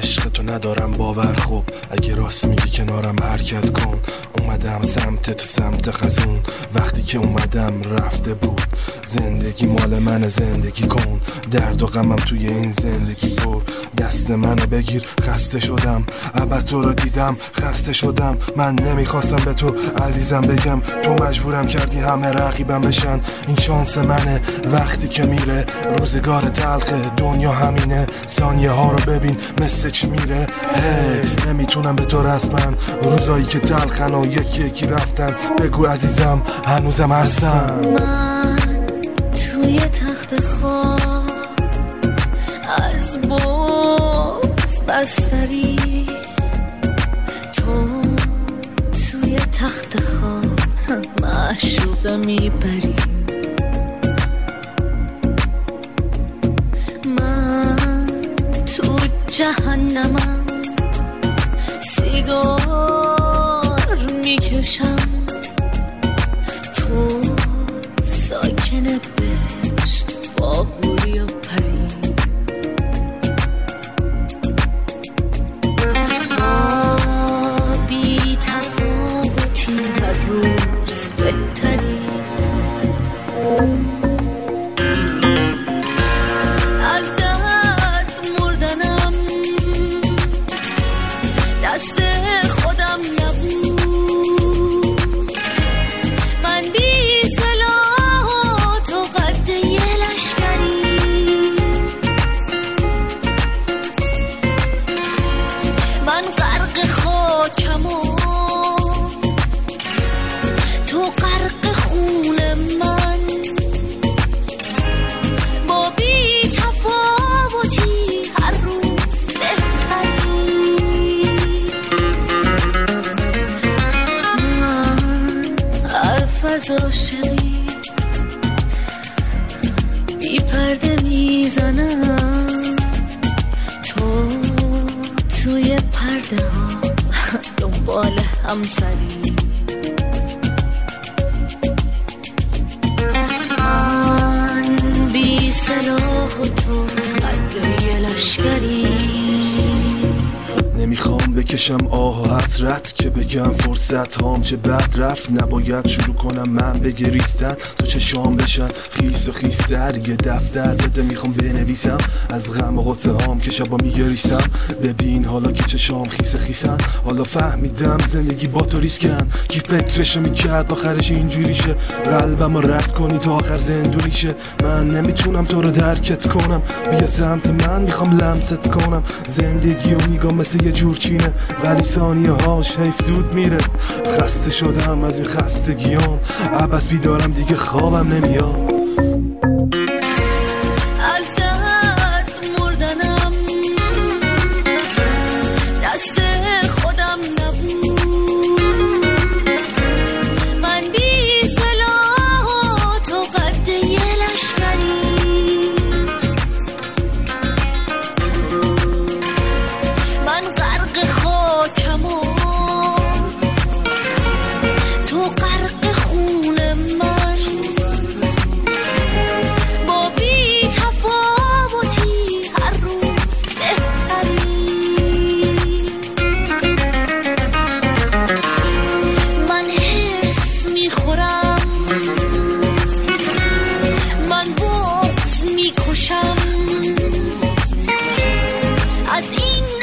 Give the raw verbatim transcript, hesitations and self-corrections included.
عشق تو ندارم باور، خب اگه راست میگی کنارم حرکت کن. اومدم سمت تو سمت خزون، وقتی که اومدم رفته بود. زندگی مال من، زندگی کن، درد و غمم توی این زندگی پر. دست منو بگیر، خسته شدم، ابد تو رو دیدم خسته شدم. من نمیخواستم به تو عزیزم بگم، تو مجبورم کردی همه رقیبم بشن. این شانس منه وقتی که میره روزگار تلخه، دنیا همینه، ثانیه ها رو ببین مثل چی میره. هی نمیتونم به تو رسمن، روزایی که تلخن و یکی یکی رفتن. بگو عزیزم هنوزم هستم. من توی تخت خواب از بغض بستری، تو توی تخت خواب معشوقه میبری. من تو جهنمم سیگار میکشم، تو ساکن بهشت با بوری و پری. با بی تفاوتی هر روز بهتری. از درد مردنم دست خودم نبود، من بی سلاح و تو قد یه لشکری. من غرق خاکم و تو غرق خون من، با بی تفاوتی هر روز بهتری. من حرف از عاشقی بی پرده میزنم، تو توی پرده ها دنبال همسری. من بی سلاح و تو قد یه لشکری. نمیخوام بکشم آه و حسرت که بگم فرصت هام چه بد رفت. نباید شروع کنم من بگریستن، تو چه شام بشن خیس و خیستر. یه دفتر بده میخوام بنویسم از غم و غصه هام که شبا میگریستم. ببین حالا که چه شام خیس خیسن، حالا فهمیدم زندگی با تو ریسکن. کی فکرشو میکرد آخرش اینجوریشه، قلبم رو رد کنی تا آخر زندونیشه. من نمیتونم تو رو درکت کنم، بیا سمت من میخوام لمست کنم. زندگی و نگاه مثل یه جور چینه، ولی ثانیه هاش حیف زود میره. خسته شدم از این خستگیام، عبس بیدارم دیگه خوابم نمیاد. از درد مردنم دست خودم نبود، من بی سلاح و تو قد یه لشکری. من غرق خاکم و تو غرق خون من، با بی تفاوتی هر روز بهتری. من حرص میخورم، من بغض میکشم، از این